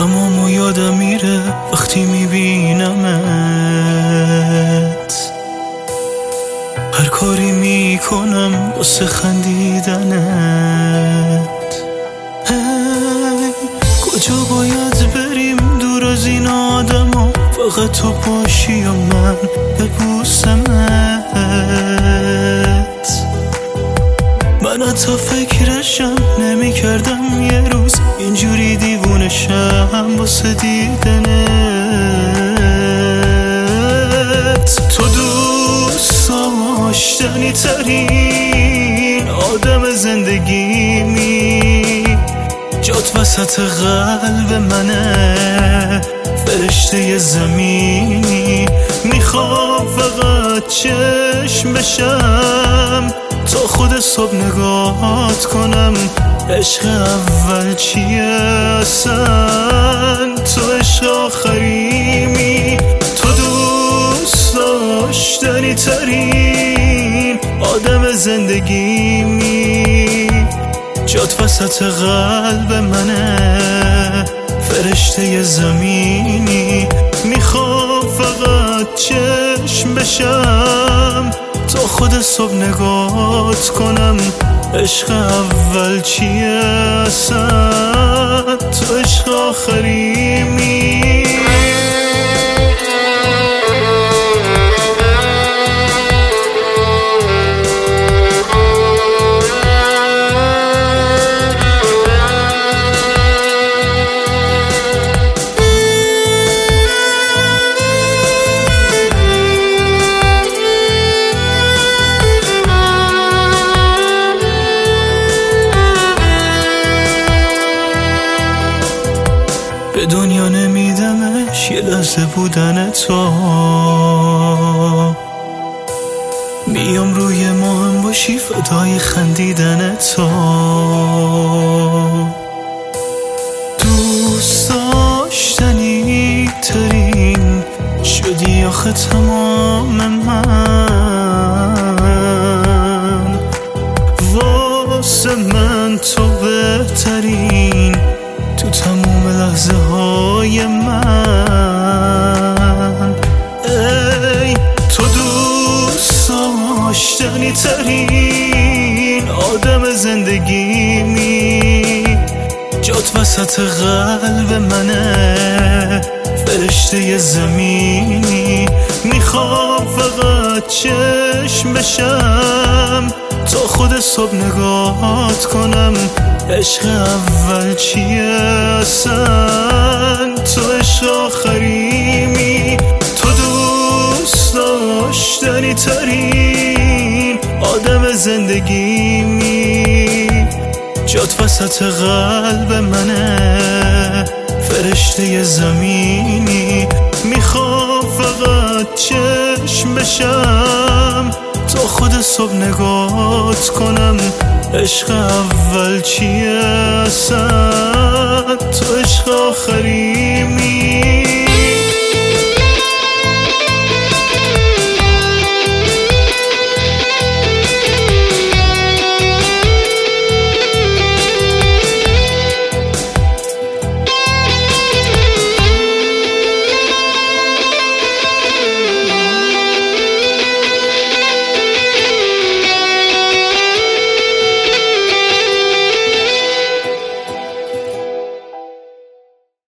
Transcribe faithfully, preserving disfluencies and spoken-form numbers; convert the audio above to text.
غمامو یادم میره وقتی میبینمت، هر کاری میکنم واسه خندیدنت. هی کجا باید بریم دور از این آدما، فقط تو باشی و من ببوسمت. من حتی فکرشم نمی کردم یه روز اینجوری دیوونشم واسه دیدنت. تو دوست داشتنی ترین آدم زندگیمی، جات وسط قلب منه فرشته زمینی. میخوام فقط چشم بشم تا خود صبح نگاهت کنم. عشق اول چیه اصلا، تو عشق آخریمی. تو دوست داشتنی ترین آدم زندگیمی، جات وسط قلب منه فرشته زمینی. میخوام فقط چشم بشم تا خود صبح نگاهت کنم. عشق اول چیه اصلا، تو عشق آخریمی. به دنیا نمیدمش یه لحظه بودن تو، میام روی ما هم باشی فدای خندیدن تو. دوست داشتنی ترین شدی آخه تمام من، واسه من تو بهترین تو تموم لحظه های من. ای تو دوست داشتنی ترین آدم زندگیمی، جات وسط قلب منه فرشته زمینی. میخوام فقط چشم بشم تا خود صبح نگاهت کنم. عشق اول چیه اصلا، تو عشق آخریمی. تو دوست داشتنی ترین آدم زندگیمی، جات وسط قلب منه فرشته زمینی. میخوام فقط چشم بشم تا خود صبح نگاهت کنم. عشق اول چیه اصلا، تو عشق آخری.